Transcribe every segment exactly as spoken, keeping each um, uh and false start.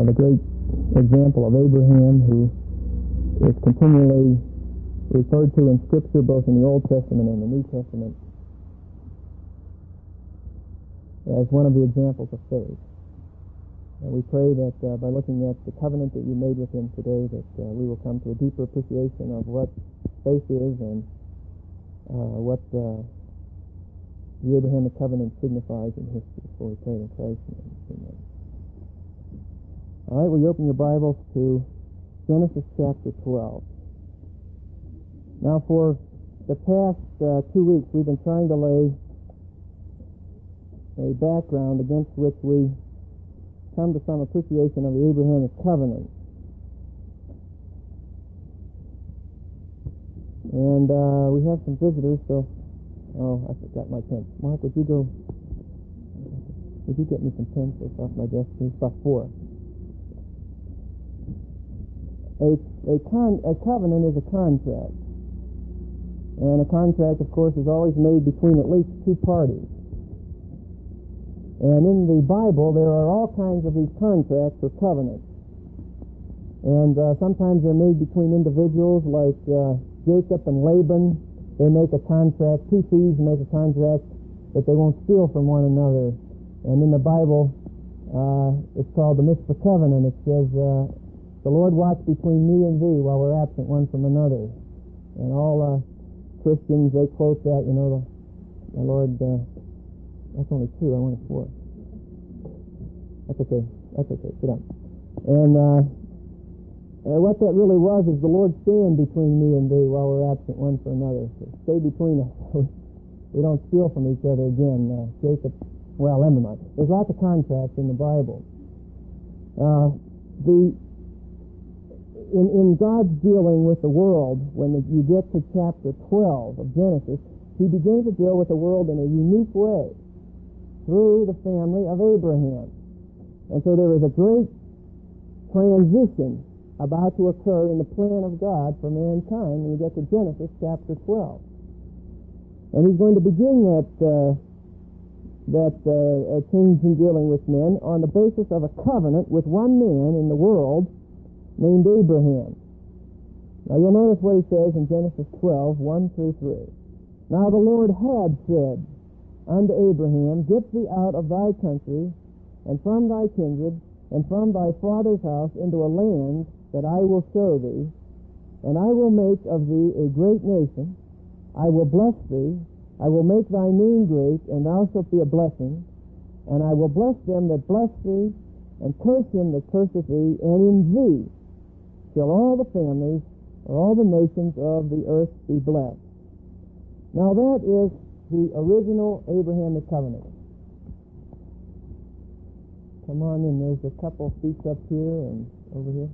uh, the great example of Abraham, who is continually referred to in Scripture, both in the Old Testament and the New Testament, as one of the examples of faith. And we pray that uh, by looking at the covenant that you made with him today, that uh, we will come to a deeper appreciation of what faith is and uh, what uh, the Abrahamic covenant signifies in history. For we pray in Christ's name. Amen. All right, will you open your Bibles to Genesis chapter twelve. Now, for the past uh, two weeks, we've been trying to lay a background against which we come to some appreciation of the Abrahamic covenant. And uh, we have some visitors, so, oh, I forgot my pen. Mark, would you go, would you get me some pencils off my desk? There's about four. A, a, con, a covenant is a contract. And a contract, of course, is always made between at least two parties. And in the Bible, there are all kinds of these contracts or covenants. And uh, sometimes they're made between individuals like uh, Jacob and Laban. They make a contract, two thieves make a contract that they won't steal from one another. And in the Bible, uh, it's called the Mitzvah Covenant. It says, uh, the Lord watch between me and thee while we're absent one from another. And all uh, Christians, they quote that, you know, the, the Lord... Uh, That's only two. I wanted four. That's okay. That's okay. Sit down. And uh, uh, what that really was is the Lord stand between me and thee while we're absent one for another. So stay between us. We don't steal from each other again. Uh, Jacob, well, never mind. There's lots of contracts in the Bible. Uh, the in, in God's dealing with the world, when you get to chapter twelve of Genesis, he begins to deal with the world in a unique way, through the family of Abraham. And so there is a great transition about to occur in the plan of God for mankind when you get to Genesis chapter twelve. And he's going to begin that uh, that uh, change in dealing with men on the basis of a covenant with one man in the world named Abraham. Now you'll notice what he says in Genesis twelve, one through three. Now the Lord had said unto Abraham, get thee out of thy country, and from thy kindred, and from thy father's house, into a land that I will show thee, and I will make of thee a great nation. I will bless thee, I will make thy name great, and thou shalt be a blessing, and I will bless them that bless thee, and curse him that curseth thee, and in thee shall all the families, or all the nations of the earth be blessed. Now that is the original Abrahamic covenant. Come on in. There's a couple feet up here and over here.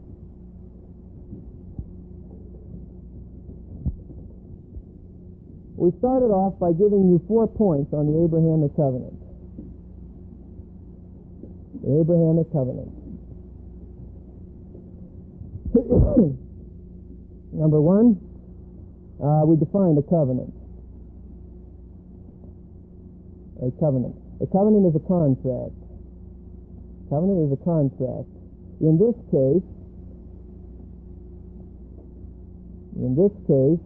We started off by giving you four points on the Abrahamic covenant. The Abrahamic covenant. Number one, uh, we defined a covenant. A covenant. A covenant is a contract. Covenant is a contract. In this case, in this case,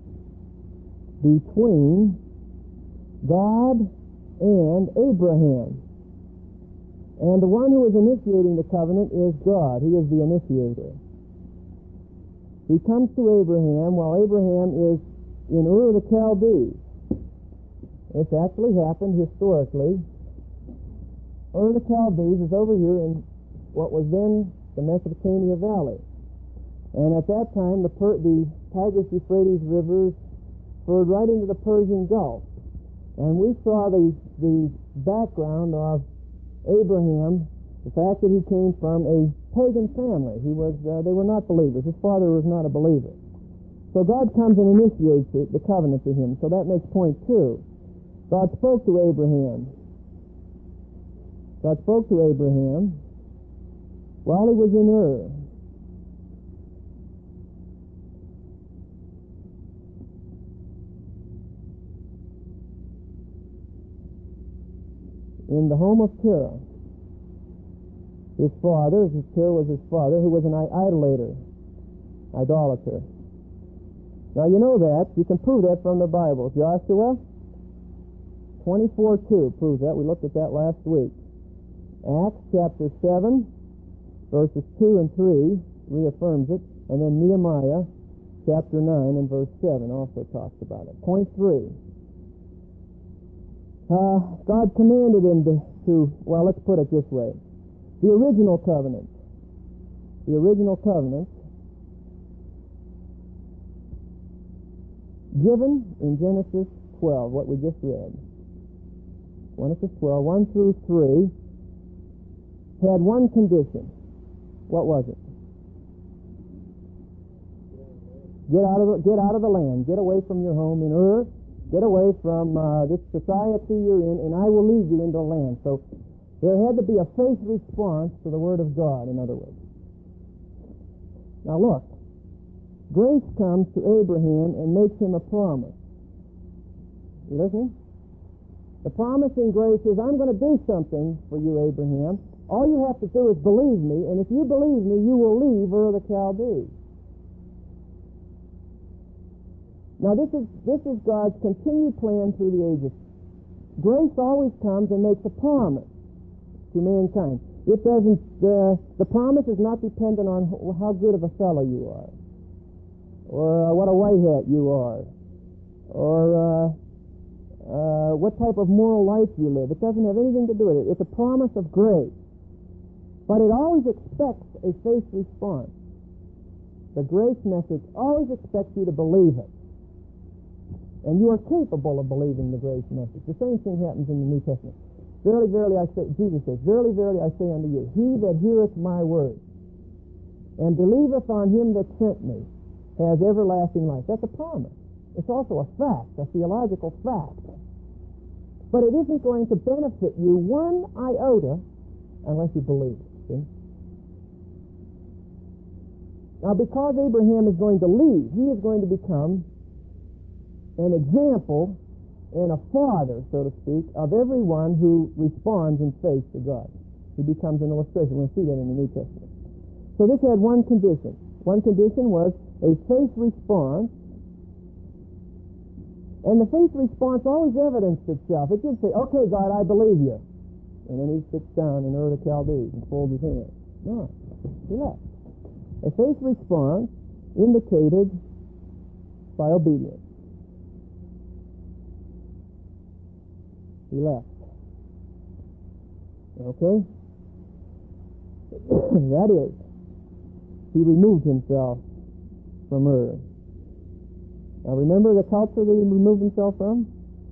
between God and Abraham. And the one who is initiating the covenant is God. He is the initiator. He comes to Abraham while Abraham is in Ur of the Chaldees. This actually happened historically. Ur of the Chaldees is over here in what was then the Mesopotamia Valley. And at that time, the, per- the Tigris-Euphrates rivers flowed right into the Persian Gulf. And we saw the, the background of Abraham, the fact that he came from a pagan family. He was, uh, they were not believers. His father was not a believer. So God comes and initiates it, the covenant to him. So that makes point two. God spoke to Abraham. God spoke to Abraham while he was in Ur. In the home of Terah. his father, Terah was his father, who was an idolater, idolater. Now you know that. You can prove that from the Bible. Joshua twenty-four two proves that. We looked at that last week. Acts chapter seven, verses two and three reaffirms it. And then Nehemiah chapter nine and verse seven also talks about it. Point three. Uh, God commanded him to, to, well, let's put it this way. The original covenant. The original covenant given in Genesis twelve, what we just read. Genesis twelve, one through three, had one condition. What was it? Get out of the, get out of the land. Get away from your home in Ur. Get away from uh, this society you're in, and I will lead you into the land. So there had to be a faith response to the Word of God, in other words. Now look, grace comes to Abraham and makes him a promise. You listening? The promise in grace is, I'm going to do something for you, Abraham. All you have to do is believe me, and if you believe me, you will leave Ur of the Chaldees. Now this is this is God's continued plan through the ages. Grace always comes and makes a promise to mankind. It doesn't. Uh, the promise is not dependent on how good of a fellow you are, or uh, what a white hat you are, or uh, uh, what type of moral life you live. It doesn't have anything to do with it. It's a promise of grace, but it always expects a faith response. The grace message always expects you to believe it. And you are capable of believing the grace message. The same thing happens in the New Testament. Verily, verily, I say, Jesus says, Verily, verily, I say unto you, he that heareth my word and believeth on him that sent me has everlasting life. That's a promise. It's also a fact, a theological fact. But it isn't going to benefit you one iota unless you believe it. See? Now, because Abraham is going to leave, he is going to become an example and a father, so to speak, of everyone who responds in faith to God. He becomes an illustration. We'll see that in the New Testament. So this had one condition. One condition was a faith response. And the faith response always evidenced itself. It did say, okay, God, I believe you. And then he sits down in Ur of the Chaldees and folds his hands. No, he left. A faith response indicated by obedience. He left. Okay? That is, he removed himself from Ur. Now remember the culture that he removed himself from?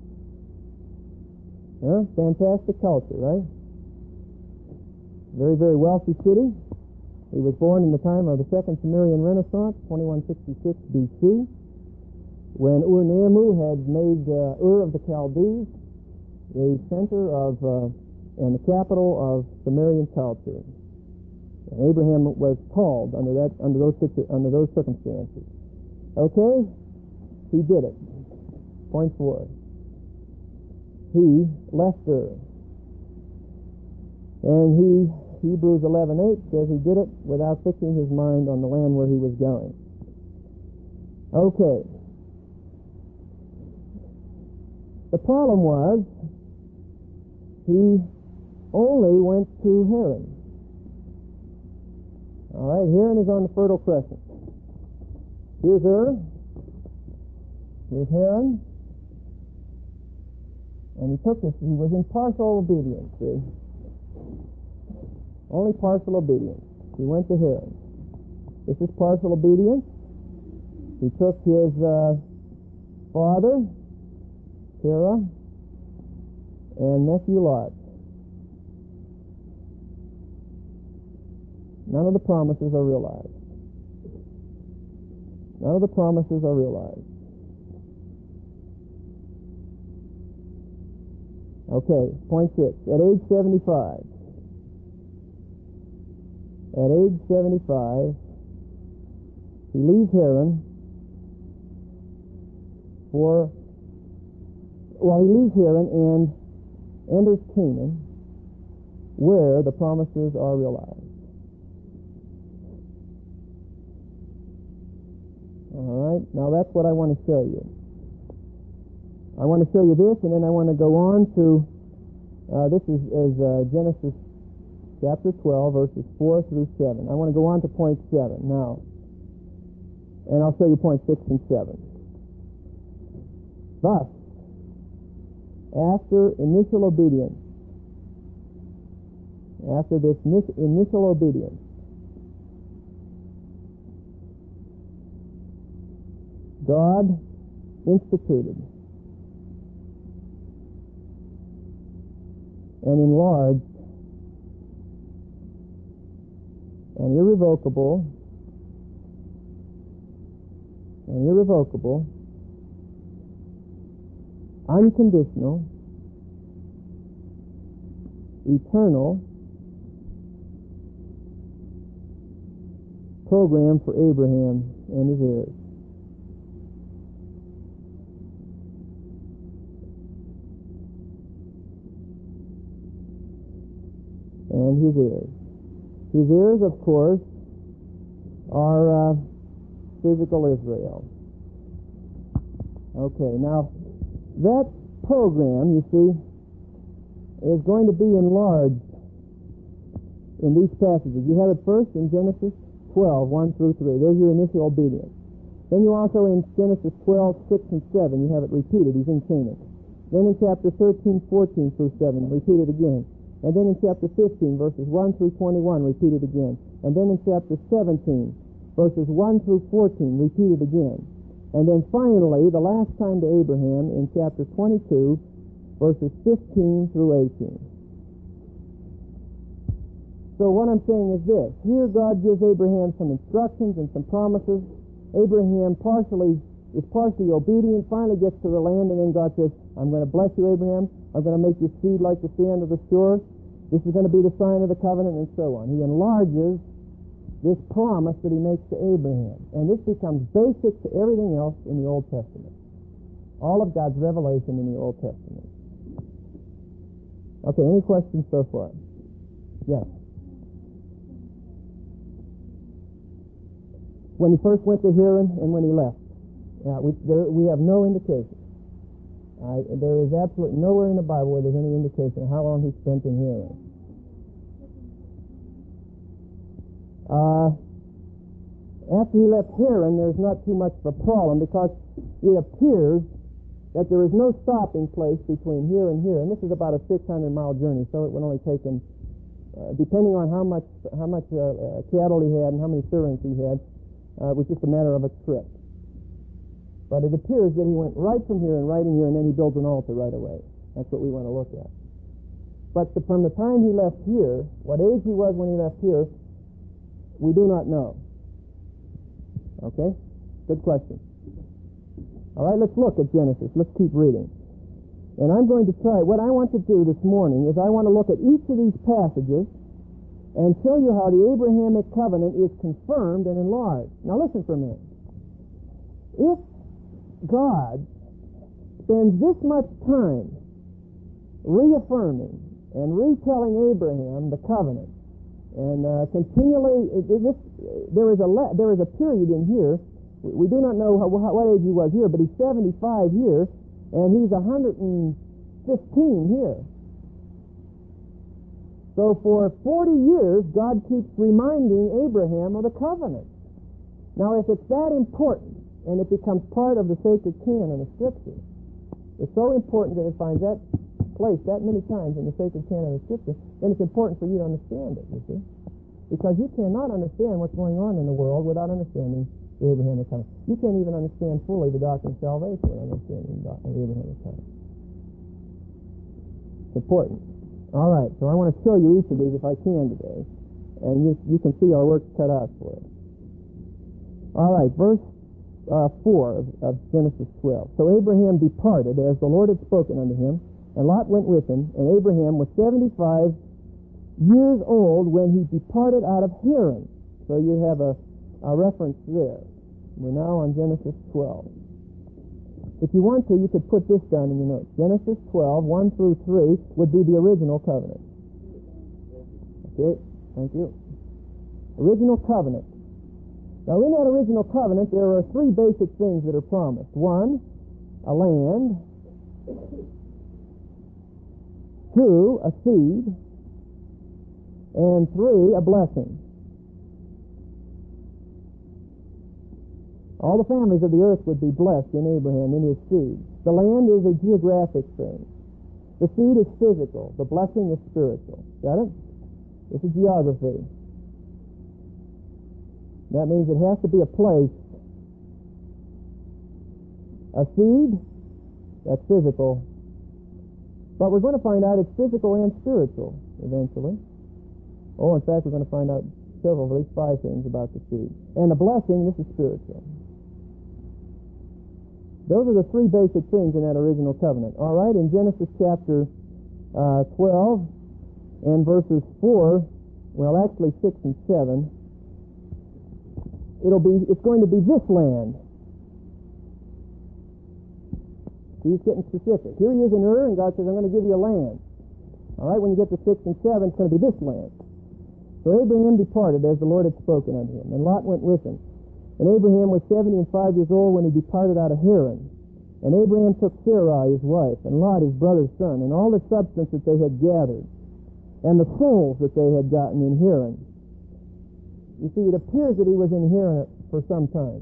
Yeah, fantastic culture, right? Very, very wealthy city. He was born in the time of the Second Sumerian Renaissance, twenty-one sixty-six B C, when Ur-Nammu had made uh, Ur of the Chaldees the center of uh, and the capital of Sumerian culture. And Abraham was called under that under those situ- under those circumstances. Okay, he did it. Point four. He left Ur, and he Hebrews eleven eight says he did it without fixing his mind on the land where he was going. Okay. The problem was, he only went to Haran. All right, Haran is on the Fertile Crescent. Here's Ur. Here's Haran. And he took this, he was in partial obedience, see? Only partial obedience. He went to Haran. This is partial obedience. He took his uh, father, Terah, and nephew Lot. None of the promises are realized. None of the promises are realized. Okay, point six. At age seventy-five. At age seventy-five, he leaves Haran for, well, he leaves Haran and enters Canaan, where the promises are realized. All right, now that's what I want to show you. I want to show you this, and then I want to go on to, uh, this is, is uh, Genesis chapter twelve, verses four through seven. I want to go on to point seven now, and I'll show you point six and seven. Thus, after initial obedience, after this initial obedience, God instituted and enlarged an irrevocable an irrevocable unconditional eternal program for Abraham and his heirs. And his heirs. His heirs, of course, are uh, physical Israel. Okay, now that program, you see, is going to be enlarged in these passages. You have it first in Genesis twelve, one through three. There's your initial obedience. Then you also in Genesis twelve, six and seven, you have it repeated. He's in Canaan. Then in chapter thirteen, fourteen through seven, repeated again. And then in chapter fifteen, verses one through twenty-one, repeated again. And then in chapter seventeen, verses one through fourteen, repeated again. And then finally, the last time to Abraham in chapter twenty-two, verses fifteen through eighteen. So what I'm saying is this. Here God gives Abraham some instructions and some promises. Abraham partially is partially obedient, finally gets to the land, and then God says, I'm going to bless you, Abraham. I'm going to make your seed like the sand of the shore. This is going to be the sign of the covenant, and so on. He enlarges this promise that he makes to Abraham. And this becomes basic to everything else in the Old Testament. All of God's revelation in the Old Testament. Okay, any questions so far? Yes. When he first went to Haran and when he left. Yeah, we, there, we have no indication. Uh, there is absolutely nowhere in the Bible where there's any indication of how long he spent in Haran. Uh, after he left Haran, there's not too much of a problem because it appears that there is no stopping place between here and here, and this is about a six hundred mile journey, so it would only take him, uh, depending on how much how much uh, uh, cattle he had and how many servants he had, uh, it was just a matter of a trip. But it appears that he went right from here and right in here, and then he builds an altar right away. That's what we want to look at. But the, from the time he left here, what age he was when he left here, we do not know. Okay? Good question. All right, let's look at Genesis. Let's keep reading. And I'm going to try, what I want to do this morning is I want to look at each of these passages and show you how the Abrahamic covenant is confirmed and enlarged. Now listen for a minute. If God spends this much time reaffirming and retelling Abraham the covenant, and uh, continually, it, it, this, there is a le- there is a period in here. We, we do not know how, how, what age he was here, but he's seventy-five here, and he's one hundred fifteen here. So for forty years, God keeps reminding Abraham of the covenant. Now, if it's that important, and it becomes part of the sacred canon of Scripture, it's so important that it finds that place that many times in the sacred canon of Scripture, then it's important for you to understand it, you see. Because you cannot understand what's going on in the world without understanding the Abrahamic covenant. You can't even understand fully the doctrine of salvation without understanding the doctrine of the Abrahamic covenant. It's important. All right, so I want to show you each of these if I can today, and you, you can see our work cut out for it. All right, verse uh, four of, of Genesis twelve. So Abraham departed as the Lord had spoken unto him, and Lot went with him, and Abraham was seventy-five years old when he departed out of Haran. So you have a, a reference there. We're now on Genesis twelve. If you want to, you could put this down in your notes. Genesis twelve, one through three would be the original covenant. Okay, thank you. Original covenant. Now, in that original covenant, there are three basic things that are promised. One, a land. Two, a seed. And three, a blessing. All the families of the earth would be blessed in Abraham, in his seed. The land is a geographic thing. The seed is physical. The blessing is spiritual. Got it? This is geography. That means it has to be a place. A seed, that's physical. But we're going to find out it's physical and spiritual eventually. Oh, in fact, we're going to find out several, at least five things about the seed. And the blessing, this is spiritual. Those are the three basic things in that original covenant. All right, in Genesis chapter uh, twelve and verses four, well, actually six and seven, it'll be, it's going to be this land. He's getting specific. Here he is in Ur, and God says, I'm going to give you a land. All right, when you get to six and seven, it's going to be this land. So Abraham departed as the Lord had spoken unto him, and Lot went with him. And Abraham was seventy and five years old when he departed out of Haran. And Abraham took Sarai his wife, and Lot his brother's son, and all the substance that they had gathered, and the souls that they had gotten in Haran. You see, it appears that he was in Haran for some time.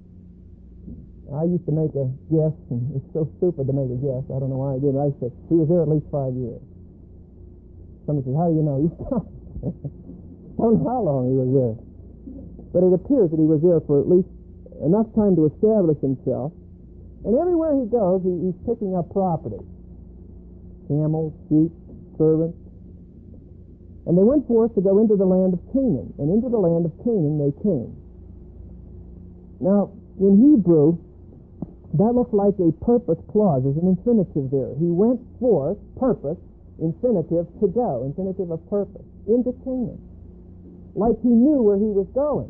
I used to make a guess, and it's so stupid to make a guess. I don't know why I did. I said he was there at least five years. Somebody says, how do you know? I don't know how long he was there. But it appears that he was there for at least enough time to establish himself. And everywhere he goes, he, he's picking up property. Camels, sheep, servants. And they went forth to go into the land of Canaan. And into the land of Canaan they came. Now, in Hebrew, that looks like a purpose clause. There's an infinitive there. He went forth, purpose, infinitive, to go, infinitive of purpose, into Canaan. Like he knew where he was going.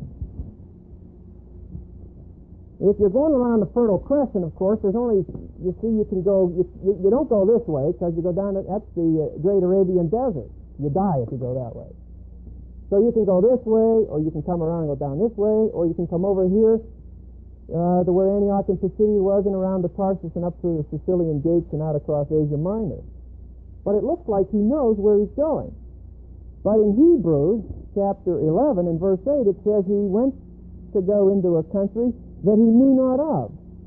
If you're going around the Fertile Crescent, of course, there's only, you see, you can go, you, you, you don't go this way, because you go down, to, that's the uh, Great Arabian Desert. You die if you go that way. So you can go this way, or you can come around and go down this way, or you can come over here uh, to where Antioch and Pisidia was, and around the Tarsus and up through the Sicilian gates and out across Asia Minor. But it looks like he knows where he's going. But in Hebrews chapter eleven and verse eight, it says he went to go into a country that he knew not of.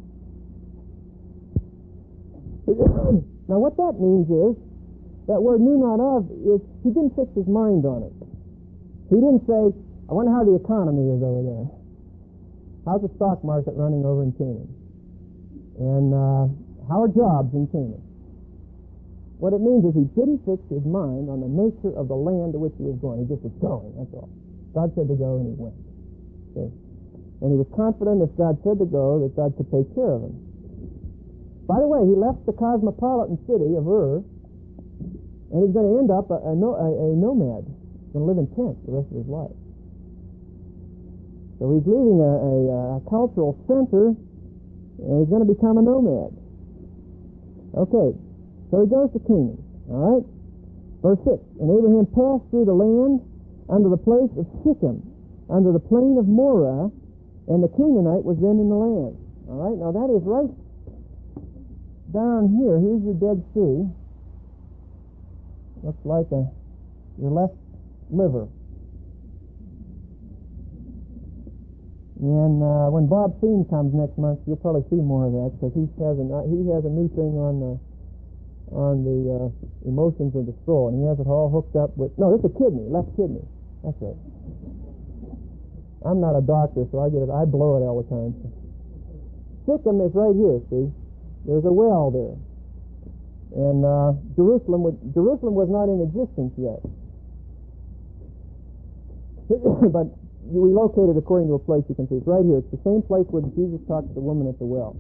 Now what that means is, that word knew not of, is he didn't fix his mind on it. He didn't say, I wonder how the economy is over there. How's the stock market running over in Canaan? And uh, how are jobs in Canaan? What it means is he didn't fix his mind on the nature of the land to which he was going. He just was going, that's all. God said to go, and he went. Okay? And he was confident if God said to go, that God could take care of him. By the way, he left the cosmopolitan city of Ur, and he's going to end up a, a, a, a nomad. He's going to live in tents the rest of his life. So he's leaving a, a, a cultural center, and he's going to become a nomad. Okay. So he goes to Canaan, all right? Verse six, and Abraham passed through the land unto the place of Shechem, unto the plain of Moreh, and the Canaanite was then in the land. All right, now that is right down here. Here's your Dead Sea. Looks like a your left liver. And uh, when Bob Thien comes next month, you'll probably see more of that, because he has a he has a new thing on the on the uh, emotions of the soul, and he has it all hooked up with, no, it's a kidney, left kidney. That's right. I'm not a doctor, so I get it, I blow it all the time. Shechem is right here, see? There's a well there. And uh, Jerusalem, would, Jerusalem was not in existence yet. But we located according to a place you can see. It's right here. It's the same place where Jesus talked to the woman at the well.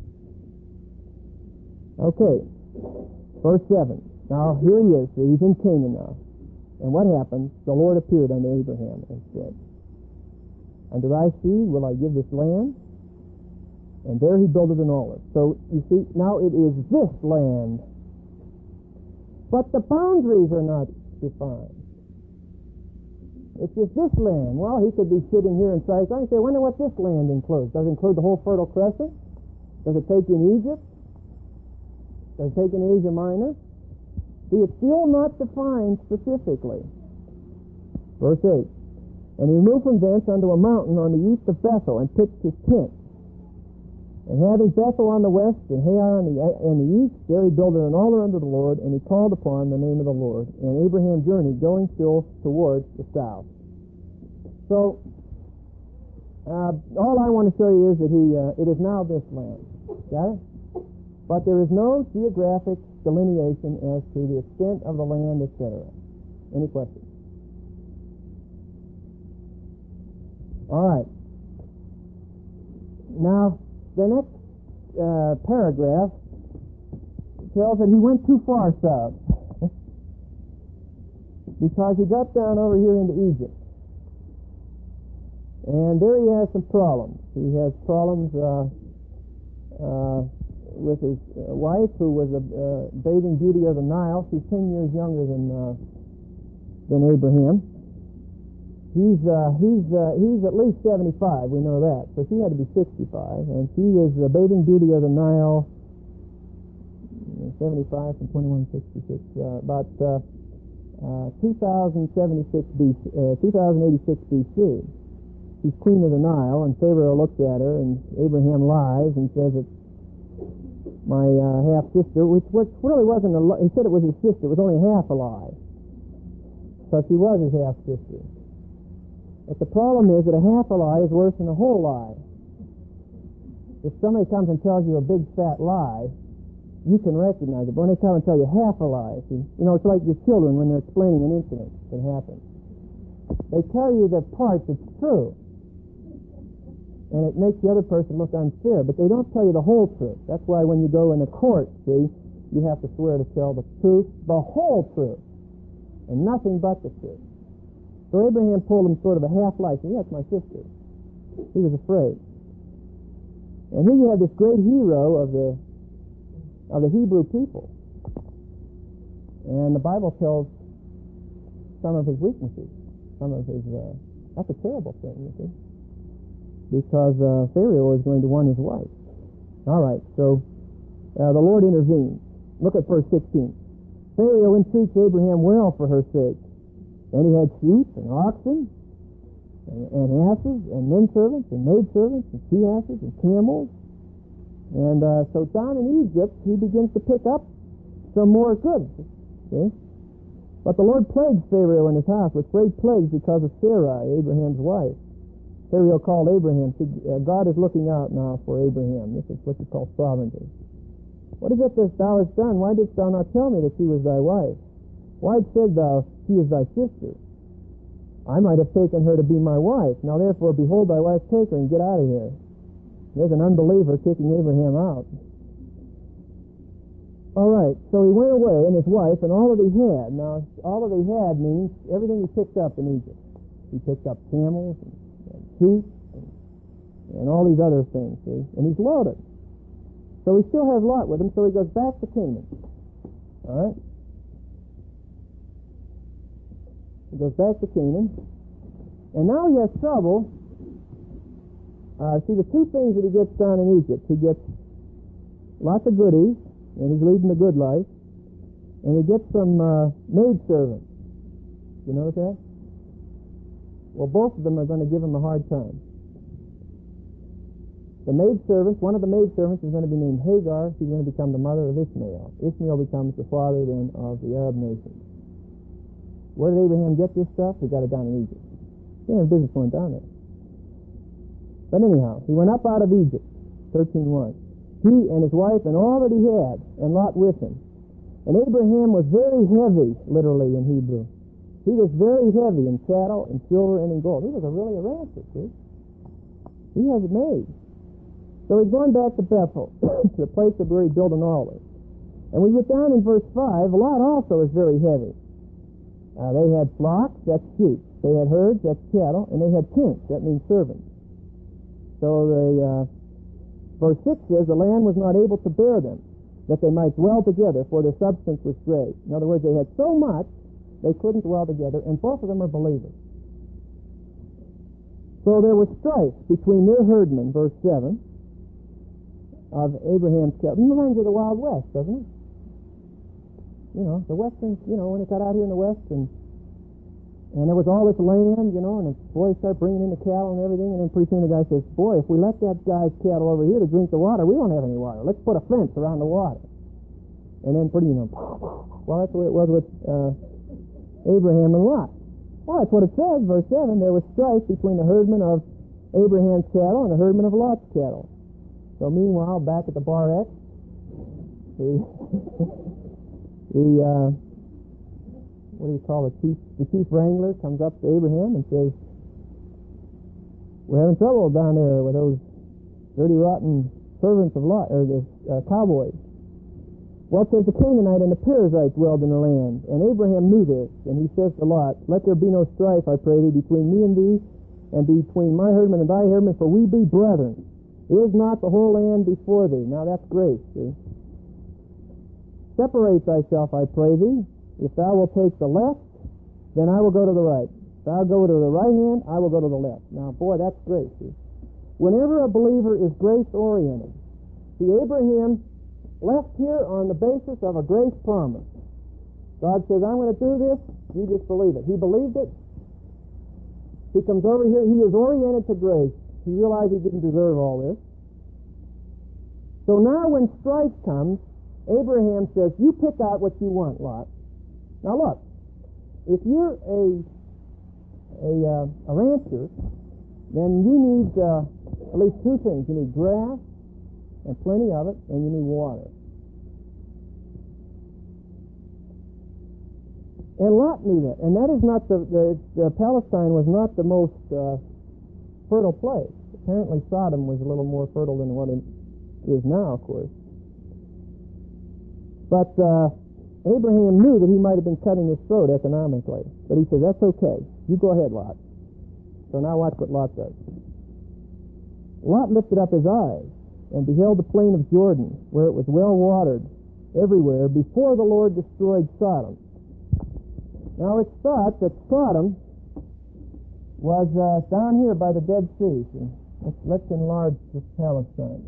Okay. Verse seven. Now, here he is. See, he's in Canaan now. And what happens? The Lord appeared unto Abraham and said, unto thy seed will I give this land. And there he builded an altar. So, you see, now it is this land. But the boundaries are not defined. It's just this land. Well, he could be sitting here in Sicyon and say, I wonder what this land includes. Does it include the whole Fertile Crescent? Does it take in Egypt? Does it take in Asia Minor? See, it's still not defined specifically. Verse eight. And he removed from thence unto a mountain on the east of Bethel, and pitched his tent. And having Bethel on the west, and Hai on the, on the east, there he builded an altar unto the Lord, and he called upon the name of the Lord. And Abraham journeyed, going still towards the south. So, uh, all I want to show you is that he, uh, it is now this land. Got it? But there is no geographic delineation as to the extent of the land, et cetera. Any questions? All right. Now, the next uh, paragraph tells that he went too far south because he got down over here into Egypt. And there he has some problems. He has problems uh, uh, with his uh, wife, who was a uh, bathing beauty of the Nile. She's ten years younger than uh, than Abraham. He's uh, he's uh, he's at least seventy-five. We know that. So she had to be sixty-five, and she is the bathing beauty of the Nile. seventy-five from twenty-one sixty-six, uh, about uh, uh, two thousand seventy-six B C, uh, two thousand eighty-six B C. She's queen of the Nile, and Pharaoh looks at her, and Abraham lies and says it's my uh, half sister, which, which really wasn't a lie. He said it was his sister. It was only half a lie, so she was his half sister. But the problem is that a half a lie is worse than a whole lie. If somebody comes and tells you a big fat lie, you can recognize it. But when they come and tell you half a lie, you, you know, it's like your children when they're explaining an incident that happened. They tell you the part that's true, and it makes the other person look unfair, but they don't tell you the whole truth. That's why when you go in a court, see, you have to swear to tell the truth, the whole truth, and nothing but the truth. So Abraham pulled him sort of a half lie. He said, "Yes, my sister." He was afraid. And here you have this great hero of the of the Hebrew people, and the Bible tells some of his weaknesses, some of his. Uh, that's a terrible thing, you see, because uh, Pharaoh is going to want his wife. All right, so uh, the Lord intervenes. Look at verse sixteen. Pharaoh entreats Abraham well for her sake. And he had sheep and oxen and, and asses and men servants and maid servants and she asses and camels. And uh, so down in Egypt, he begins to pick up some more goods. See? But the Lord plagued Pharaoh and his house with great plagues because of Sarai, Abraham's wife. Pharaoh called Abraham. Said, uh, God is looking out now for Abraham. This is what you call sovereignty. What is it that thou hast done? Why didst thou not tell me that she was thy wife? Why said thou, she is thy sister? I might have taken her to be my wife. Now therefore, behold thy wife, take her and get out of here. There's an unbeliever kicking Abraham out. All right, so he went away, and his wife, and all that he had. Now, all that he had means everything he picked up in Egypt. He picked up camels and, and sheep and, and all these other things, see? And he's loaded. So he still has Lot with him, so he goes back to Canaan. All right? He goes back to Canaan, and now he has trouble. Uh, see, the two things that he gets down in Egypt, he gets lots of goodies, and he's leading a good life, and he gets some uh, maid servants. You notice that? Well, both of them are going to give him a hard time. The maid servants, one of the maid servants is going to be named Hagar. She's going to become the mother of Ishmael. Ishmael becomes the father then of the Arab nations. Where did Abraham get this stuff? He got it down in Egypt. He didn't have business going down there. But anyhow, he went up out of Egypt, thirteen one. He and his wife and all that he had, and Lot with him. And Abraham was very heavy, literally in Hebrew. He was very heavy in cattle, in silver, and in gold. He was a really a rancher, see? He has it made. So he's going back to Bethel, to the place where he built an altar. And we get down in verse five, Lot also is very heavy. Uh, they had flocks, that's sheep. They had herds, that's cattle. And they had tents, that means servants. So the uh, verse six says, the land was not able to bear them, that they might dwell together, for their substance was great. In other words, they had so much, they couldn't dwell together, and both of them are believers. So there was strife between their herdmen, verse seven, of Abraham's cattle. It reminds you of the Wild West, doesn't it? You know, the Westerns, you know, when it got out here in the West, and and there was all this land, you know, and the boys start bringing in the cattle and everything, and then pretty soon the guy says, boy, if we let that guy's cattle over here to drink the water, we won't have any water. Let's put a fence around the water. And then pretty, you know, well, that's the way it was with uh, Abraham and Lot. Well, that's what it says, verse seven. There was strife between the herdmen of Abraham's cattle and the herdmen of Lot's cattle. So meanwhile, back at the Bar X, the, the uh, what do you call it, chief, the chief wrangler comes up to Abraham and says, we're having trouble down there with those dirty, rotten servants of Lot, or the uh, cowboys. Well, it says the Canaanite and the Perizzite dwelled in the land, and Abraham knew this, and he says to Lot, let there be no strife, I pray thee, between me and thee, and between my herdmen and thy herdmen, for we be brethren. Is not the whole land before thee? Now that's grace, see? Separate thyself, I pray thee. If thou wilt take the left, then I will go to the right. If thou go to the right hand, I will go to the left. Now, boy, that's grace, see? Whenever a believer is grace-oriented, see, Abraham left here on the basis of a grace promise. God says, I'm going to do this, you just believe it. He believed it. He comes over here, he is oriented to grace. He realized he didn't deserve all this. So now when strife comes, Abraham says, you pick out what you want, Lot. Now look, if you're a a, uh, a rancher, then you need uh, at least two things. You need grass, and plenty of it, and you need water. And Lot knew that, and that is not the, the, the Palestine was not the most uh, fertile place. Apparently Sodom was a little more fertile than what it is now, of course. But uh, Abraham knew that he might have been cutting his throat economically. But he said, that's okay. You go ahead, Lot. So now watch what Lot does. Lot lifted up his eyes and beheld the plain of Jordan, where it was well watered everywhere, before the Lord destroyed Sodom. Now it's thought that Sodom was uh, down here by the Dead Sea. So let's, let's enlarge this Palestine.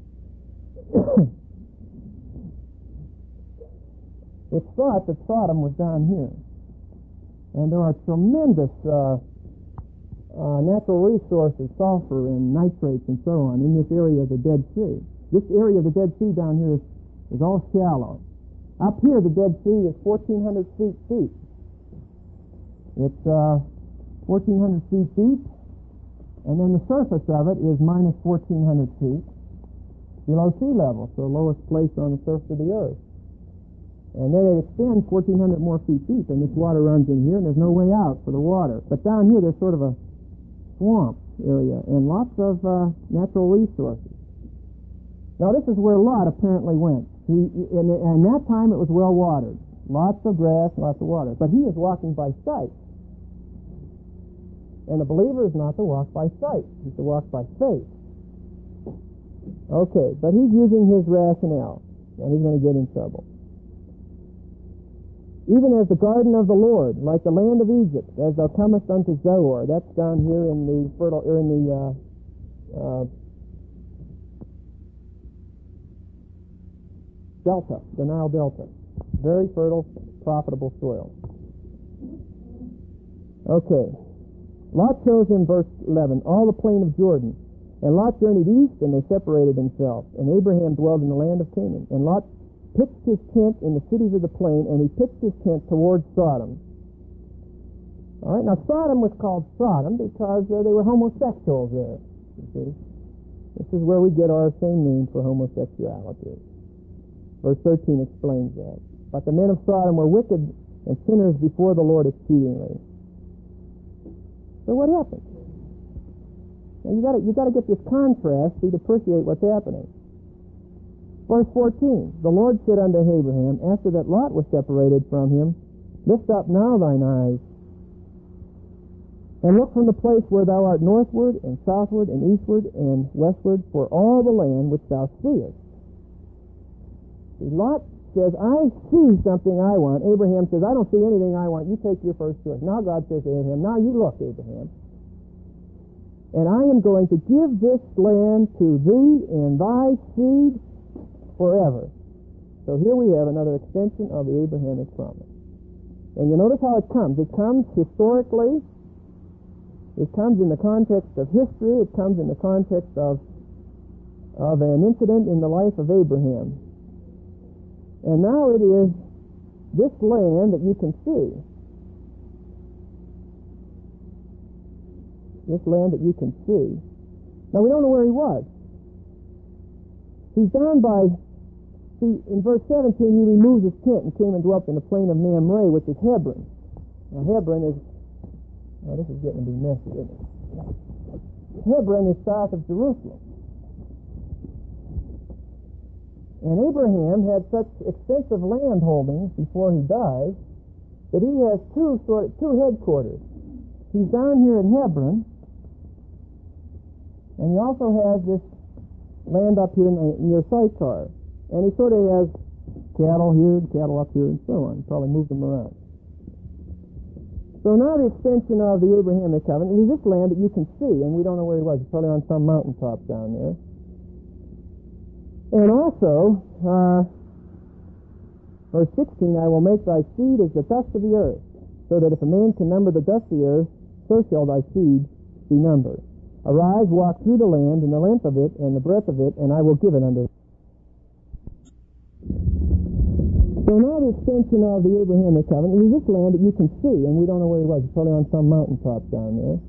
It's thought that Sodom was down here. And there are tremendous uh, uh, natural resources, sulfur and nitrates and so on, in this area of the Dead Sea. This area of the Dead Sea down here is, is all shallow. Up here, the Dead Sea is fourteen hundred feet deep. It's uh, fourteen hundred feet deep, and then the surface of it is minus fourteen hundred feet below sea level, so the lowest place on the surface of the earth. And then it extends fourteen hundred more feet deep, and this water runs in here, and there's no way out for the water. But down here, there's sort of a swamp area, and lots of uh, natural resources. Now, this is where Lot apparently went. He, in, in that time, it was well watered. Lots of grass, lots of water. But he is walking by sight. And the believer is not to walk by sight. He's to walk by faith. Okay, but he's using his rationale, and he's going to get in trouble. Even as the garden of the Lord, like the land of Egypt, as thou comest unto Zoar. That's down here in the fertile, or in the uh, uh, delta, the Nile Delta. Very fertile, profitable soil. Okay. Lot chose in verse eleven all the plain of Jordan. And Lot journeyed east, and they separated themselves. And Abraham dwelled in the land of Canaan. And Lot pitched his tent in the cities of the plain, and he pitched his tent towards Sodom. All right, now Sodom was called Sodom because uh, they were homosexuals there. You see, this is where we get our same name for homosexuality. Verse thirteen explains that. But the men of Sodom were wicked and sinners before the Lord exceedingly. So what happened? Now you got you got to get this contrast to appreciate what's happening. Verse fourteen, the Lord said unto Abraham, after that Lot was separated from him, lift up now thine eyes, and look from the place where thou art northward, and southward, and eastward, and westward, for all the land which thou seest. See, Lot says, I see something I want. Abraham says, I don't see anything I want. You take your first choice. Now God says to Abraham, now you look, Abraham. and I am going to give this land to thee and thy seed forever. So here we have another extension of the Abrahamic promise. And you notice how it comes. It comes historically. It comes in the context of history. It comes in the context of, of an incident in the life of Abraham. And now it is this land that you can see. This land that you can see. Now we don't know where he was. He's down by, see, in verse seventeen, he removes his tent and came and dwelt in the plain of Mamre, which is Hebron. Now Hebron is, oh, this is getting to be messy, isn't it? Hebron is south of Jerusalem. And Abraham had such extensive land holdings before he died that he has two sort of, two headquarters. He's down here at Hebron, and he also has this land up here near Sychar. And he sort of has cattle here, cattle up here, and so on. Probably moved them around. So now the extension of the Abrahamic covenant is this land that you can see, and we don't know where he was. He's probably on some mountaintop down there. And also, uh, verse sixteen, I will make thy seed as the dust of the earth, so that if a man can number the dust of the earth, so shall thy seed be numbered. Arise, walk through the land, and the length of it, and the breadth of it, and I will give it unto thee. So now the extension of the Abrahamic covenant is this land that you can see, and we don't know where he was. He's probably on some mountaintop down there.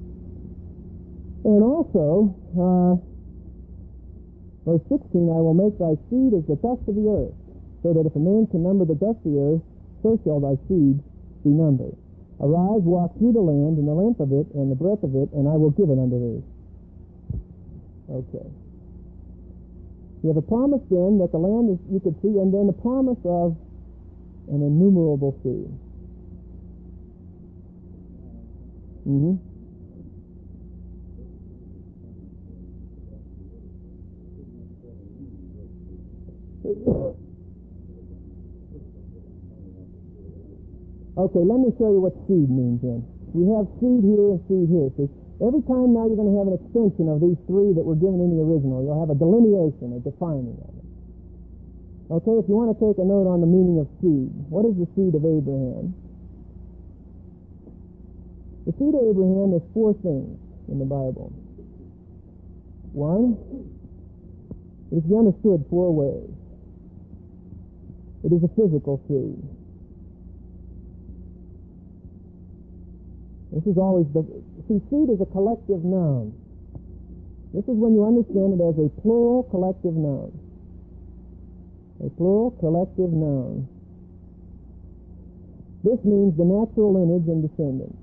And also, uh, verse sixteen, I will make thy seed as the dust of the earth, so that if a man can number the dust of the earth, so shall thy seed be numbered. Arise, walk through the land, and the length of it, and the breadth of it, and I will give it unto thee. Okay. You have a promise then that the land is, you could see, and then the promise of an innumerable seed. Mm-hmm. Okay, let me show you what seed means then. We have seed here and seed here. See, every time now you're going to have an extension of these three that were given in the original. You'll have a delineation, a defining of it. Okay, if you want to take a note on the meaning of seed, what is the seed of Abraham? The seed of Abraham is four things in the Bible. One, it is to be understood four ways. It is a physical seed. This is always the, see, seed is a collective noun. This is when you understand it as a plural collective noun. A plural collective noun. This means the natural lineage and descendants.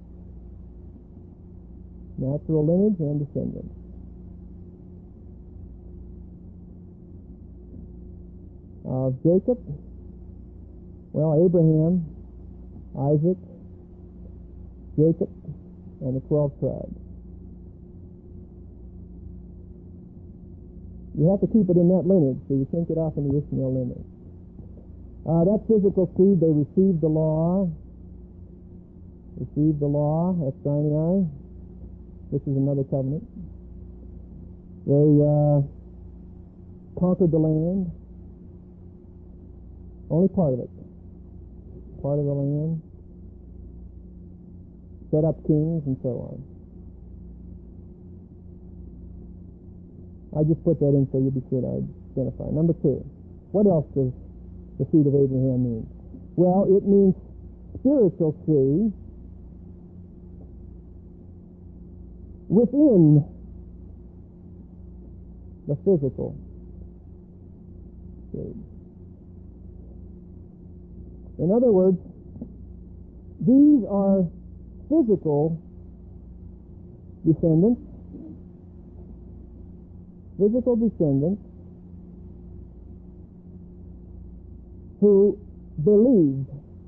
Natural lineage and descendants. Of Jacob, well, Abraham, Isaac, Jacob, and the twelve tribes. You have to keep it in that lineage, so you can't get off in the Ishmael lineage. Uh, that physical seed, they received the law, received the law at Sinai. This is another covenant. They uh, conquered the land, only part of it, part of the land. Set up kings and so on. I just put that in so you'll be sure to identify. Number two, what else does the seed of Abraham mean? Well, it means spiritual seed within the physical seed. In other words, these are physical descendants, physical descendants who believed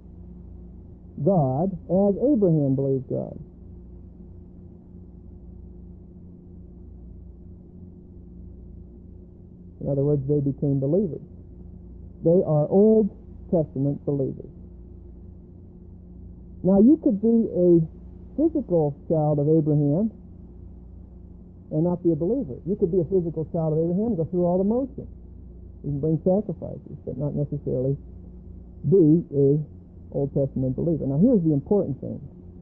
God as Abraham believed God. In other words, they became believers. They are Old Testament believers. Now, you could be a physical child of Abraham and not be a believer. You could be a physical child of Abraham and go through all the motions. You can bring sacrifices, but not necessarily be a Old Testament believer. Now here's the important thing.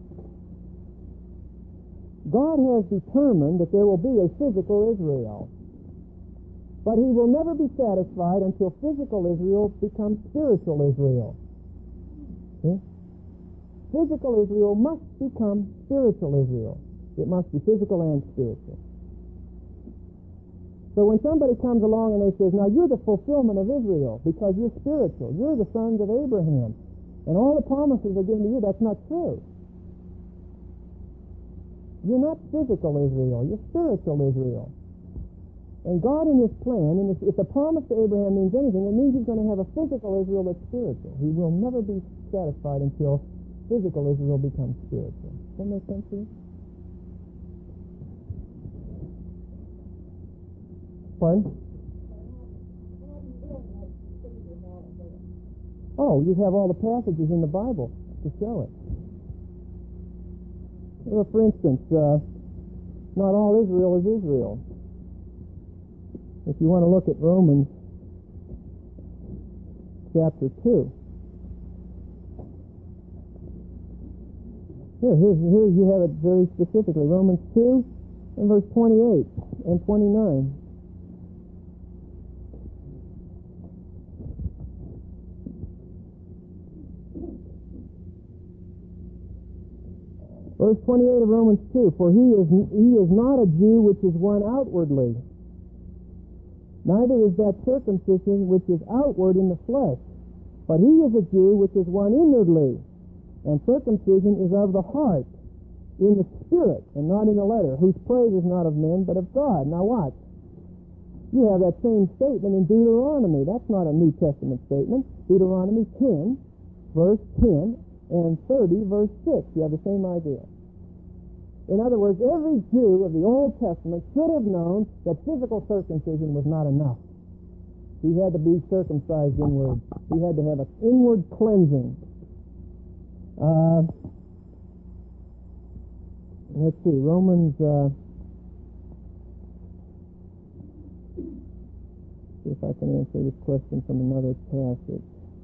God has determined that there will be a physical Israel. But he will never be satisfied until physical Israel becomes spiritual Israel. Okay? Physical Israel must become spiritual Israel. It must be physical and spiritual. So when somebody comes along and they says, now you're the fulfillment of Israel because you're spiritual. You're the sons of Abraham. And all the promises are given to you. That's not true. You're not physical Israel. You're spiritual Israel. And God in His plan, and if the promise to Abraham means anything, it means He's going to have a physical Israel that's spiritual. He will never be satisfied until physical Israel becomes spiritual. Does that make sense to you? Pardon? Oh, you have all the passages in the Bible to show it. Well, for instance, uh, not all Israel is Israel. If you want to look at Romans chapter two. Here, here, here you have it very specifically. Romans two and verse twenty-eight and twenty-nine. Verse twenty-eight of Romans two, for he is he is not a Jew which is one outwardly, neither is that circumcision which is outward in the flesh, but he is a Jew which is one inwardly, and circumcision is of the heart, in the spirit, and not in the letter, whose praise is not of men, but of God. Now watch. You have that same statement in Deuteronomy. That's not a New Testament statement. Deuteronomy ten, verse ten, and thirty, verse six. You have the same idea. In other words, every Jew of the Old Testament should have known that physical circumcision was not enough. He had to be circumcised inward. He had to have an inward cleansing. Uh, let's see, Romans, uh, see if I can answer this question from another passage.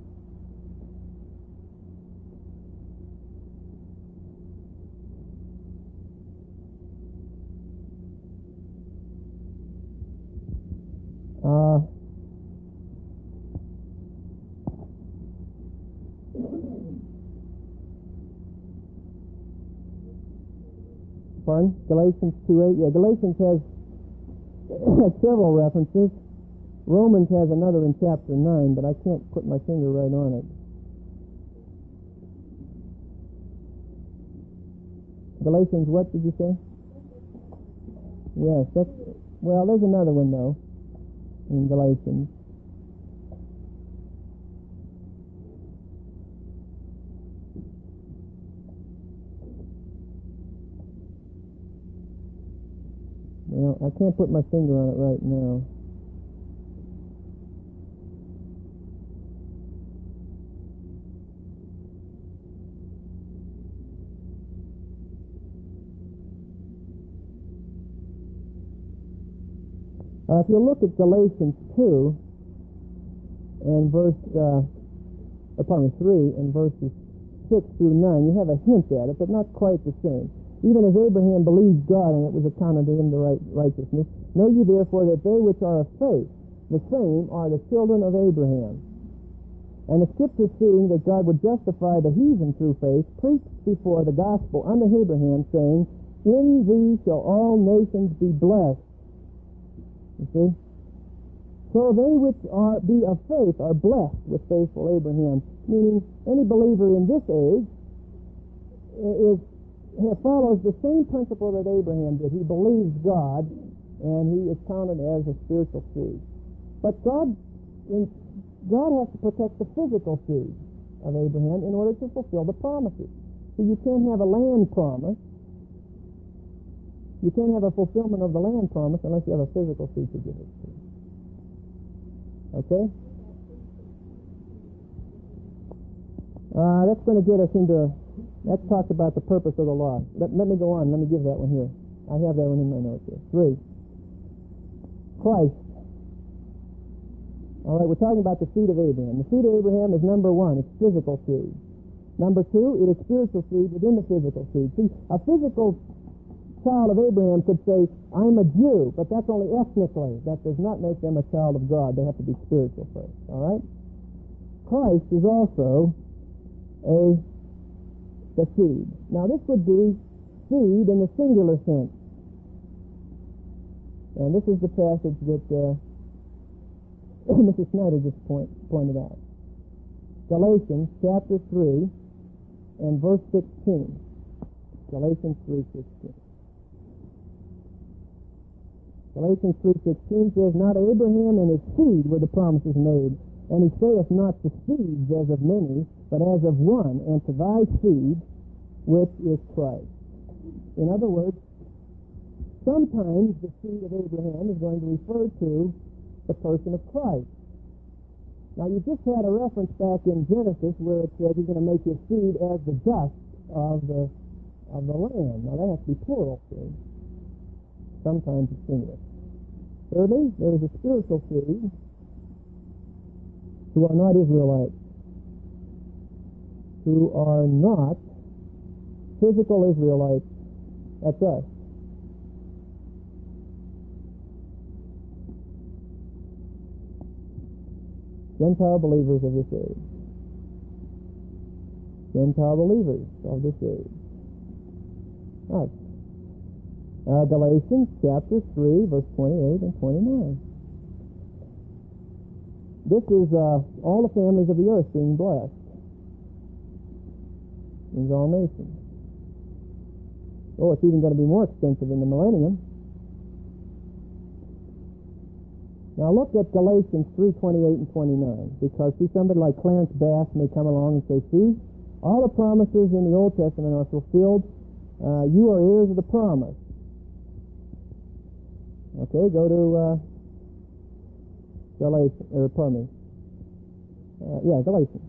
Uh, pardon? Galatians two eight. Yeah, Galatians has, has several references. Romans has another in chapter nine, but I can't put my finger right on it. Galatians, what did you say? Yes, that's, well, there's another one though. In Galatians. Well, I can't put my finger on it right now. Uh, if you look at Galatians two and verse, uh, pardon me, three and verses six through nine, you have a hint at it, but not quite the same. Even as Abraham believed God, and it was accounted to him the right righteousness, know ye therefore that they which are of faith, the same are the children of Abraham. And the Scripture, seeing that God would justify the heathen through faith, preached before the gospel unto Abraham, saying, in thee shall all nations be blessed. You see? So they which are be of faith are blessed with faithful Abraham. Meaning, any believer in this age is follows the same principle that Abraham did. He believes God, and he is counted as a spiritual seed. But God, in, God has to protect the physical seed of Abraham in order to fulfill the promises. So you can't have a land promise. You can't have a fulfillment of the land promise unless you have a physical seed to give it to. Okay? Uh, that's going to get us into, let's talk about the purpose of the law. Let, let me go on. Let me give that one here. I have that one in my notes here. Three. Christ. All right, we're talking about the seed of Abraham. The seed of Abraham is number one. It's physical seed. Number two, it is spiritual seed within the physical seed. See, a physical child of Abraham could say, I'm a Jew, but that's only ethnically. That does not make them a child of God. They have to be spiritual first. All right? Christ is also a the seed. Now, this would be seed in the singular sense. And this is the passage that uh, Missus Snyder just point, pointed out. Galatians chapter three and verse sixteen. Galatians three sixteen. Galatians three sixteen says, Not Abraham and his seed were the promises made, and he saith not to seeds as of many, but as of one, and to thy seed, which is Christ. In other words, sometimes the seed of Abraham is going to refer to the person of Christ. Now, you just had a reference back in Genesis where it said you're going to make your seed as the dust of the of the land. Now, that has to be plural, see? Sometimes it's singular. Thirdly, there is a spiritual seed who are not Israelites, who are not physical Israelites at best. Gentile believers of this age. Gentile believers of this age. All right. Uh, Galatians chapter three, verse twenty-eight and twenty-nine. This is uh, all the families of the earth being blessed. Means all nations. Oh, it's even going to be more extensive in the millennium. Now look at Galatians three twenty-eight and twenty-nine, because see, somebody like Clarence Bass may come along and say, see, all the promises in the Old Testament are fulfilled. Uh, you are heirs of the promise. Okay, go to uh, Galatians, or pardon me. Uh, yeah, Galatians.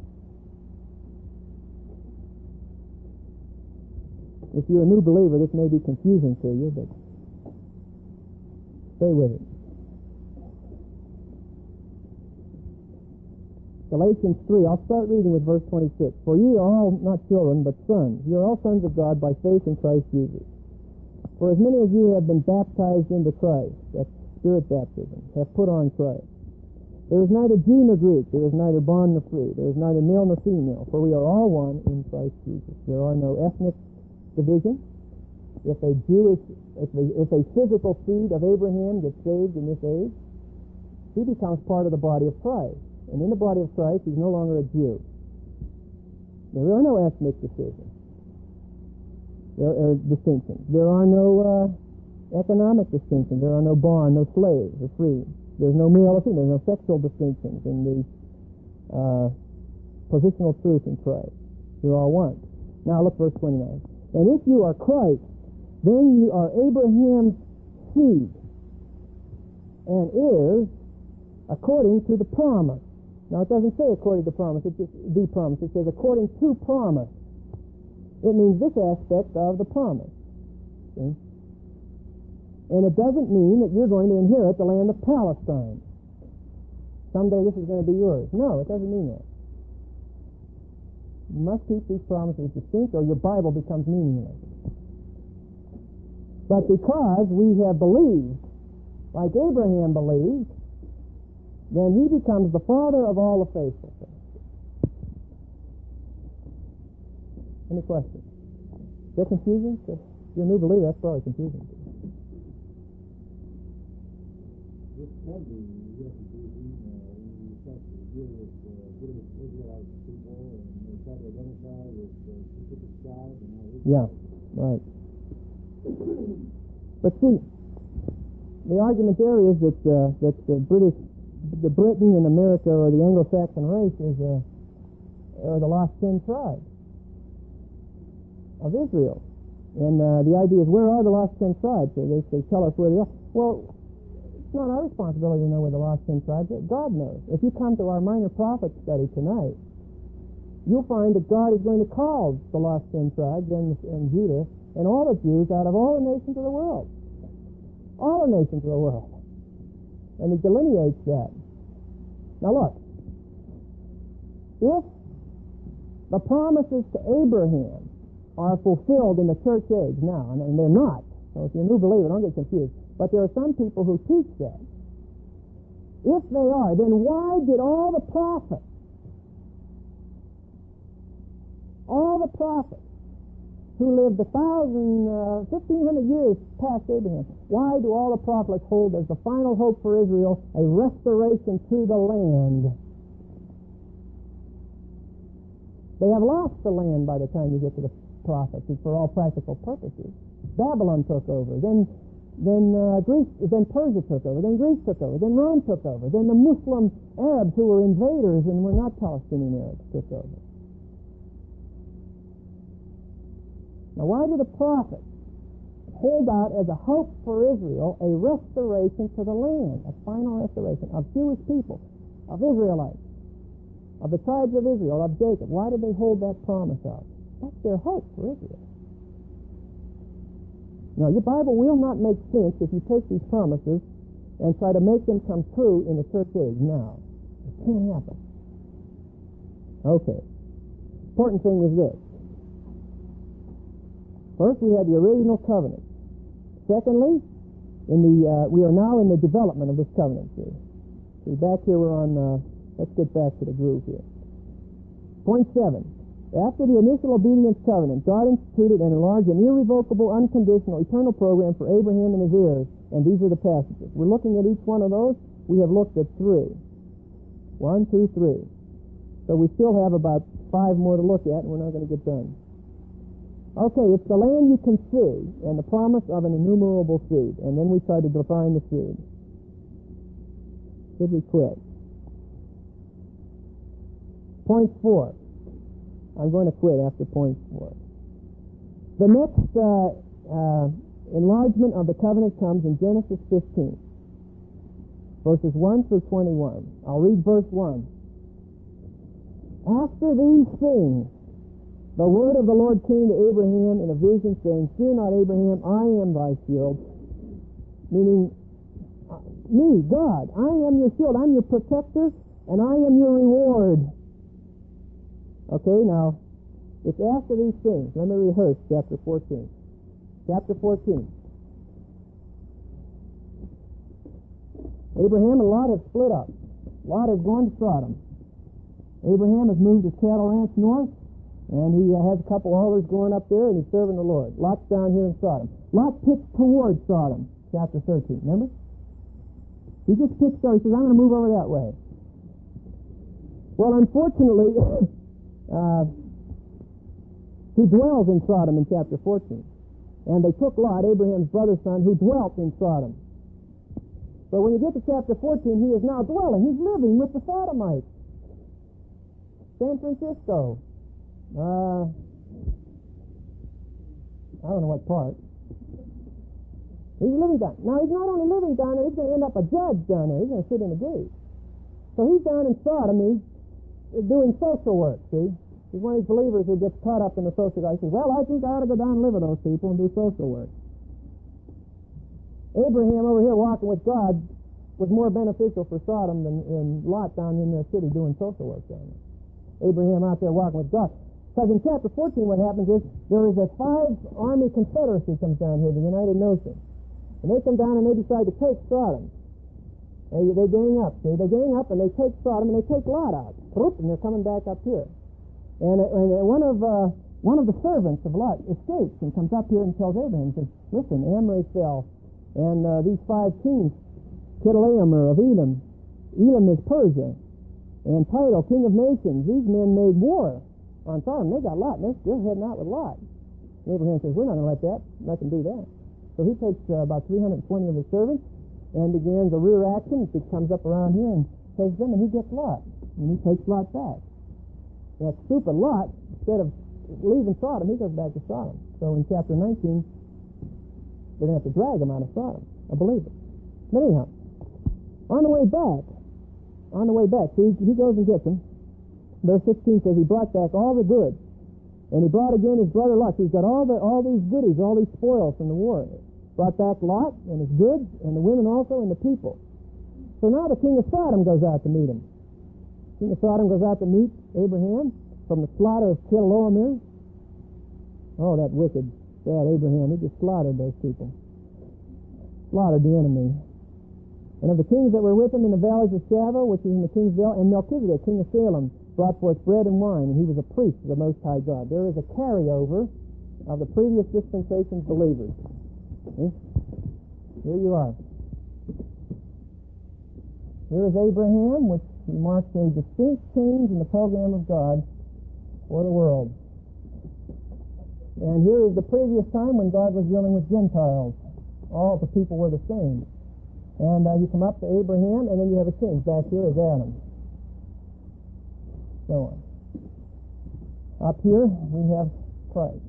If you're a new believer, this may be confusing to you, but stay with it. Galatians three, I'll start reading with verse twenty-six. For ye are all not children, but sons. You are all sons of God by faith in Christ Jesus. For as many of you have been baptized into Christ, that's spirit baptism, have put on Christ. There is neither Jew nor Greek, there is neither bond nor free, there is neither male nor female, for we are all one in Christ Jesus. There are no ethnic division. If a Jewish, if a, if a physical seed of Abraham gets saved in this age, he becomes part of the body of Christ. And in the body of Christ, he's no longer a Jew. There are no ethnic decisions. There are distinctions. There are no uh, economic distinctions. There are no bond, no slaves or free. There's no male or female. There's no sexual distinctions in the uh, positional truth in Christ. You're all one. Now look verse twenty-nine. And if you are Christ, then you are Abraham's seed and heirs according to the promise. Now, it doesn't say according to promise, it just the promise. It says according to promise. It means this aspect of the promise. See? And it doesn't mean that you're going to inherit the land of Palestine. Someday this is going to be yours. No, it doesn't mean that. You must keep these promises distinct or your Bible becomes meaningless. But because we have believed, like Abraham believed, then he becomes the father of all the faithful. Any questions? Is that confusing? If you're a new believer, that's probably confusing. This can be real confusing uh, when you start to deal with uh, dealing with Israelite people and they try to identify with uh, specific tribes and all this. Yeah, right. But see, the argument there is that uh, that the British The Britain and America or the Anglo-Saxon race is uh, are the lost ten tribes of Israel. And uh, the idea is, where are the lost ten tribes? So they, they tell us where they are. Well, it's not our responsibility to know where the lost ten tribes are. God knows. If you come to our minor prophet study tonight, you'll find that God is going to call the lost ten tribes and, and Judah and all the Jews out of all the nations of the world. All the nations of the world. And he delineates that. Now look, if the promises to Abraham are fulfilled in the church age now, and they're not, so if you're a new believer, don't get confused, but there are some people who teach that. If they are, then why did all the prophets, all the prophets who lived a thousand, uh, fifteen hundred years past Abraham, why do all the prophets hold as the final hope for Israel a restoration to the land? They have lost the land by the time you get to the prophets for all practical purposes. Babylon took over, then then uh, Greece, then Persia took over, then Greece took over, then Rome took over, then the Muslim Arabs who were invaders and were not Palestinian Arabs took over. Now, why do the prophets hold out as a hope for Israel a restoration to the land, a final restoration of Jewish people, of Israelites, of the tribes of Israel, of Jacob? Why do they hold that promise out? That's their hope for Israel. Now, your Bible will not make sense if you take these promises and try to make them come true in the church age now. It can't happen. Okay. Important thing is this. First, we had the original covenant. Secondly, in the uh, we are now in the development of this covenant. See, see back here we're on. Uh, let's get back to the groove here. Point seven. After the initial obedience covenant, God instituted and enlarged an irrevocable, unconditional, eternal program for Abraham and his heirs, and these are the passages. We're looking at each one of those. We have looked at three. One, two, three. So we still have about five more to look at, and we're not going to get done. Okay, it's the land you can see, and the promise of an innumerable seed, and then we try to define the seed. Should we quit? Point four. I'm going to quit after point four. The next uh, uh, enlargement of the covenant comes in Genesis fifteen, verses one through twenty-one. I'll read verse one. After these things, the word of the Lord came to Abraham in a vision, saying, Fear not, Abraham, I am thy shield. Meaning, uh, me, God, I am your shield. I'm your protector, and I am your reward. Okay, now, it's after these things. Let me rehearse chapter fourteen. Chapter fourteen. Abraham and Lot have split up. Lot has gone to Sodom. Abraham has moved his cattle ranch north, and he uh, has a couple haulers going up there, and he's serving the Lord. Lot's down here in Sodom. Lot pitched towards Sodom, chapter thirteen. Remember? He just pitched there. He says, I'm going to move over that way. Well, unfortunately, uh, he dwells in Sodom in chapter fourteen. And they took Lot, Abraham's brother's son, who dwelt in Sodom. So when you get to chapter fourteen, he is now dwelling. He's living with the Sodomites. San Francisco. Uh, I don't know what part. He's living down. Now, he's not only living down there, he's going to end up a judge down there. He's going to sit in the gate. So he's down in Sodom, he's doing social work, see? He's one of these believers who gets caught up in the social life. He says, well, I think I ought to go down and live with those people and do social work. Abraham over here walking with God was more beneficial for Sodom than, than Lot down in their city doing social work down there. Abraham out there walking with God. Because in chapter fourteen what happens is there is a five-army confederacy comes down here, the United Nations. And they come down and they decide to take Sodom. They, they gang up, see? They gang up and they take Sodom and they take Lot out. And they're coming back up here. And, and one of uh, one of the servants of Lot escapes and comes up here and tells Abraham, he says, listen, Amram fell, and uh, these five kings, Chedorlaomer of Edom, Elam is Persia, and Tidal, king of nations, these men made war on Sodom. They got Lot, and they're still heading out with Lot. And Abraham says, we're not going to let that, let them do that. So he takes uh, about three hundred twenty of his servants and begins a rear action. He comes up around here and takes them, and he gets Lot, and he takes Lot back. That stupid Lot, instead of leaving Sodom, he goes back to Sodom. So in chapter nineteen, they're going to have to drag him out of Sodom, a believer. But anyhow, on the way back, on the way back, see, he goes and gets them. Verse sixteen says he brought back all the goods And he brought again his brother Lot. He's got all the all these goodies, all these spoils from the war. Brought back Lot and his goods, and the women also, and the people. So now the king of Sodom goes out to meet him. King of Sodom goes out to meet Abraham from the slaughter of Chedorlaomer. Oh, that wicked, bad Abraham. He just slaughtered those people. Slaughtered the enemy. And of the kings that were with him in the valleys of Shaveh, which is in the king's vale, and Melchizedek, king of Salem, brought forth bread and wine, and he was a priest of the Most High God. There is a carryover of the previous dispensation's believers. See? Here you are. Here is Abraham, which marks a distinct change in the program of God for the world. And here is the previous time when God was dealing with Gentiles. All the people were the same. And uh, you come up to Abraham, and then you have a change. Back here is Adam. So on. Up here, we have Christ.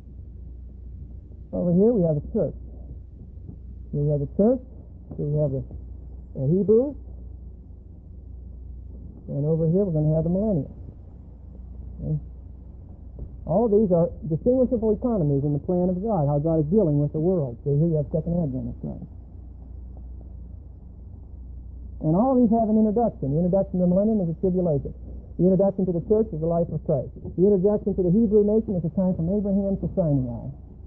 Over here, we have the church. Here we have the church. Here we have the, the Hebrews. And over here, we're going to have the millennium. Okay? All of these are distinguishable economies in the plan of God, how God is dealing with the world. So here you have Second Advent of Christ. And all of these have an introduction. The introduction to the millennium is the tribulation. The introduction to the church is the life of Christ. The introduction to the Hebrew nation is the time from Abraham to Sinai.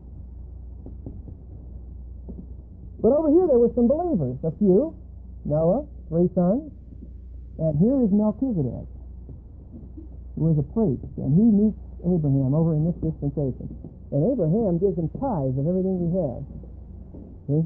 But over here there were some believers, a few. Noah, three sons. And here is Melchizedek, who is a priest. And he meets Abraham over in this dispensation. And Abraham gives him tithes of everything he has. See?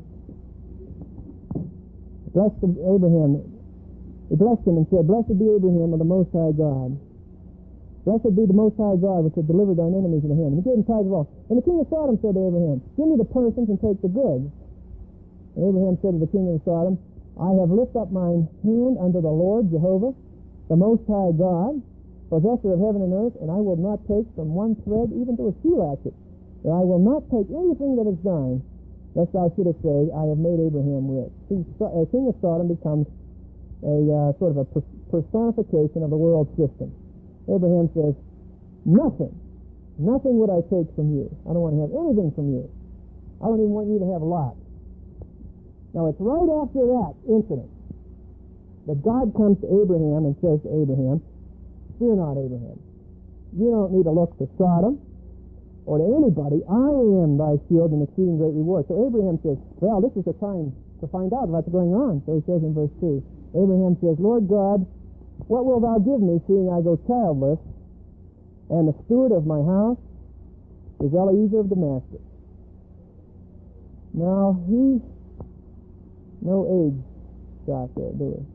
Blessed Abraham, he blessed him and said, Blessed be Abraham of the Most High God. Blessed be the Most High God, which hath delivered thine enemies into hand. And he gave him tithes of all. And the king of Sodom said to Abraham, Give me the persons and take the goods. And Abraham said to the king of Sodom, I have lifted up mine hand unto the Lord Jehovah, the Most High God, possessor of heaven and earth, and I will not take from one thread even to a shoe latchet. And I will not take anything that is thine, lest thou shouldest say, I have made Abraham rich. See, a king of Sodom becomes a uh, sort of a personification of the world system. Abraham says, nothing, nothing would I take from you. I don't want to have anything from you. I don't even want you to have Lot. Now it's right after that incident that God comes to Abraham and says to Abraham, Fear not, Abraham. You don't need to look to Sodom or to anybody. I am thy shield and exceeding great reward. So Abraham says, well, this is the time to find out what's going on. So he says in verse two, Abraham says, Lord God, what wilt thou give me, seeing I go childless, and the steward of my house is Eliezer of Damascus? Now, he's no age got there, do we?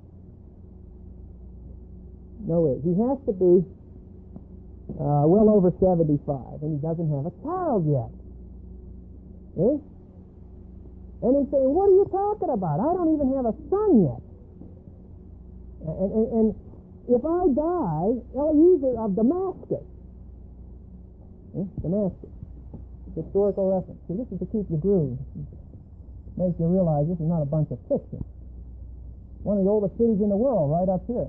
No age. He has to be uh, well over seventy-five, and he doesn't have a child yet. Eh? And he's saying, what are you talking about? I don't even have a son yet. And, and, and if I die, Eliezer of Damascus. Eh? Damascus. Historical reference. See, this is to keep the groove. Makes you realize this is not a bunch of fiction. One of the oldest cities in the world, right up here.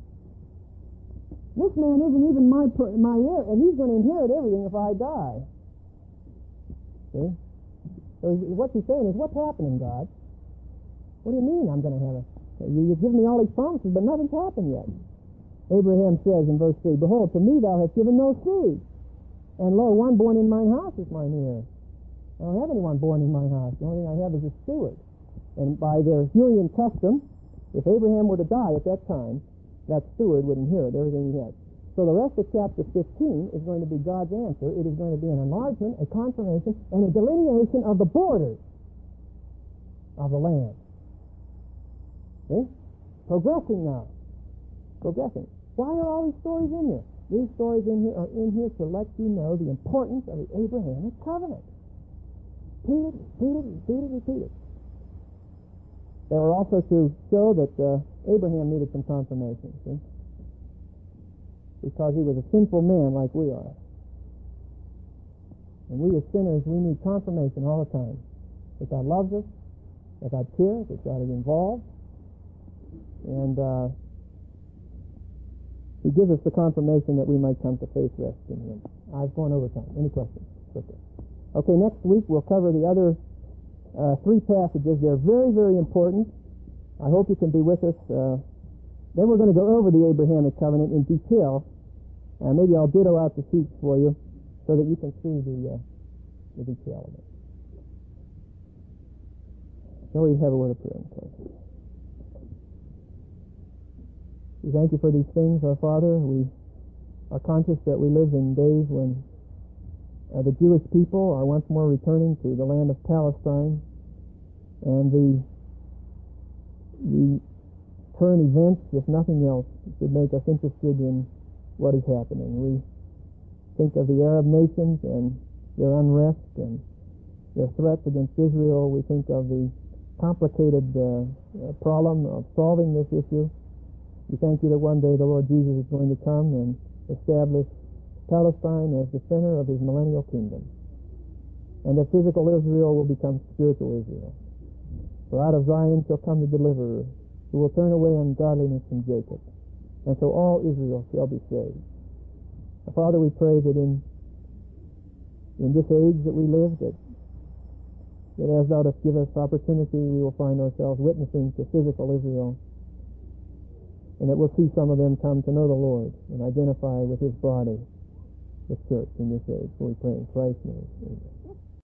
This man isn't even my my heir, and he's going to inherit everything if I die. See? So what he's saying is, what's happening, God? What do you mean I'm going to have a... You, you've given me all these promises, but nothing's happened yet. Abraham says in verse three, Behold, to me thou hast given no seed, and lo, one born in mine house is mine heir. I don't have anyone born in my house. The only thing I have is a steward. And by their Hurrian custom, if Abraham were to die at that time, that steward would inherit everything he had. So the rest of chapter fifteen is going to be God's answer. It is going to be an enlargement, a confirmation, and a delineation of the borders of the land. See? Progressing now. Progressing. Why are all these stories in here? These stories in here are in here to let you know the importance of the Abrahamic covenant. Repeat it, repeat it, repeat it, repeat it. They were also to show that uh, Abraham needed some confirmation, see? Because he was a sinful man like we are. And we as sinners, we need confirmation all the time. That God loves us, that God cares, that God is involved. And uh, He gives us the confirmation that we might come to faith rest in Him. I've gone over time. Any questions? Okay. Okay, next week we'll cover the other uh, three passages. They're very, very important. I hope you can be with us. Uh, then we're going to go over the Abrahamic covenant in detail. Uh, maybe I'll ditto out the sheets for you so that you can see the, uh, the detail of it. Shall we have a word of prayer? We thank you for these things, our Father. We are conscious that we live in days when uh, the Jewish people are once more returning to the land of Palestine, and the the current events, if nothing else, should make us interested in what is happening. We think of the Arab nations and their unrest and their threats against Israel. We think of the complicated uh, problem of solving this issue. We thank you that one day the Lord Jesus is going to come and establish Palestine as the center of his millennial kingdom, and that physical Israel will become spiritual Israel. For out of Zion shall come the deliverer, who will turn away ungodliness from Jacob, and so all Israel shall be saved. Now, Father, we pray that in in this age that we live, that that as thou dost give us opportunity, we will find ourselves witnessing to physical Israel, and that we'll see some of them come to know the Lord and identify with his body, the church, in this age. For we pray in Christ's name. Amen.